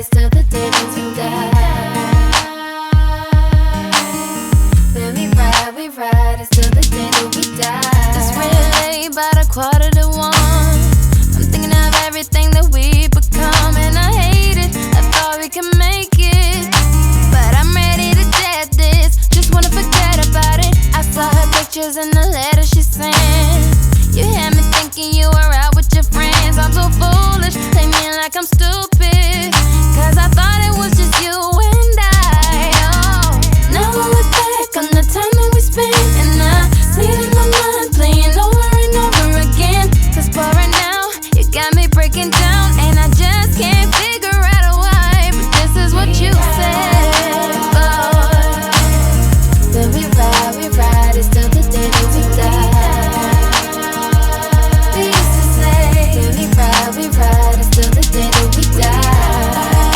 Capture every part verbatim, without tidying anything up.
it's till the day that we die. When we ride, we ride, it's till the day that we die. It's really late, about a quarter to one. I'm thinking of everything that we become, and I hate it. I thought we could make it, but I'm ready to dead this. Just wanna forget about it. I saw her pictures in the letter she sent. You had me thinking you were out with your friends. I'm so foolish, play me like I'm stupid, cause I thought it was just you and I. Oh, now I look back on the time that we spent, and I see it in my mind playing over and over again. Cause for right now, you got me breaking down, and I just can't figure out why. But this is what you said, boy. When we ride, we ride, it's till the day that we die. We used to say, when we ride, we ride, it's till the day that we die.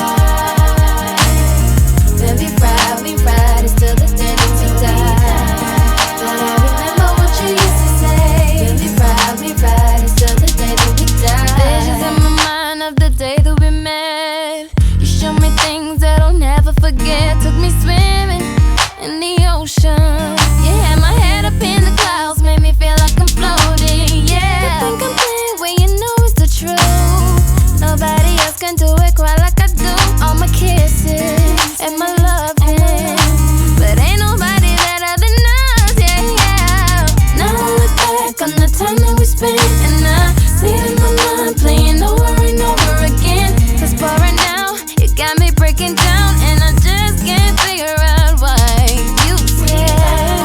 When we ride, we ride, it's till the day that we die. But I remember what you used to say. When we ride, we ride, it's till the day that we die. Visions in my mind of the day that we met. You showed me things that I'll never forget. Took me swimming in the ocean. You had my head up in the clouds, made me feel like I'm floating. Yeah, You think I'm playing when you know it's the truth. Nobody else can do it quite like I do. All my kisses and my loving, but ain't nobody better than us. Yeah, yeah. Now I look back on the time that we spent, and I see it in my mind playing over and over again. Cause for right now, you got me breaking down, and I just can't figure out why. You said,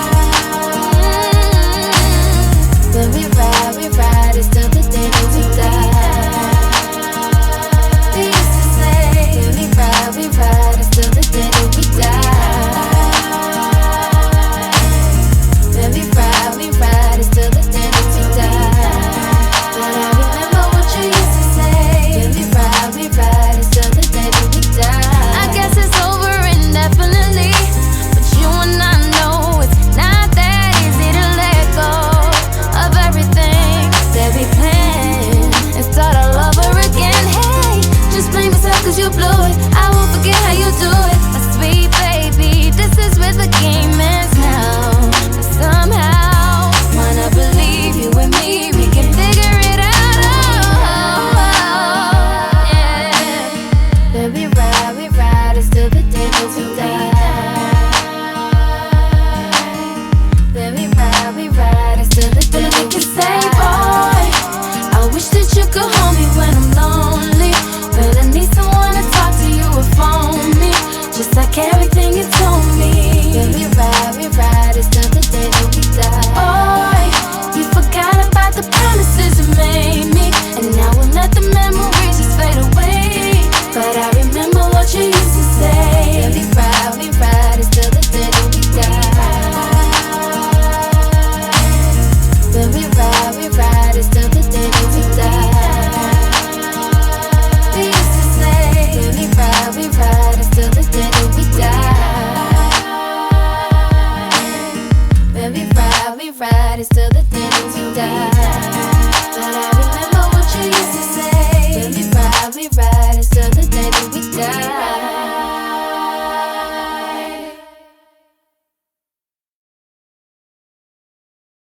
mm, when we ride, we ride, it's till the day that we die. We used to say, when we ride, we ride, it's till the day that we die. When we ride, we ride, it's till the day that we die. But I remember what you used to say. When we ride, we ride, it's till the day that we die. I guess it's over indefinitely, but you and I know it's not that easy to let go of everything that we planned and start all over again. Hey, just blame yourself cause you blew it. I won't forget how you do it. My sweet baby, this is where the game ends now. But somehow, wanna believe you and me, we can figure it out. Oh, oh, yeah. When we ride, we ride, it's till the day that we die. When we ride, we ride, it's till the day that we say, boy, I wish that you could hold me when I'm lonely, but I need someone to talk to, you or phone me, just like everything you told me. When we ride, we ride, it's till the day that we die. Boy, you forgot about the promises you made me, and now we'll let the memories just fade away. But I remember what you used to say. When we ride, we ride, it's till the day that we die. When we ride, we ride, it's till the day that we die. We used to say, when we ride, we ride, it's till the day that we die. When we ride, we ride, it's till the day that we die.